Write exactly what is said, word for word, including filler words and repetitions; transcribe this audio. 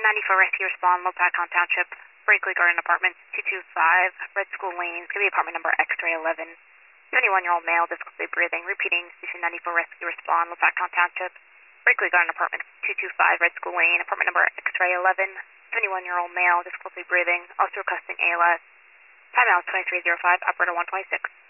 ninety-four Rescue Respond, Lopakon Township, Brinkley Garden Apartments, two two five, Red School Lane. It's going to be apartment number X-ray eleven. twenty-one-year-old male, difficulty breathing. Repeating, Station ninety-four Rescue Respond, Lopakon Township, Brinkley Garden Apartments, two two five, Red School Lane. Apartment number X-ray eleven. twenty-one-year-old male, difficulty breathing. Also requesting A L S. Timeout twenty-three oh five, operator one twenty-six.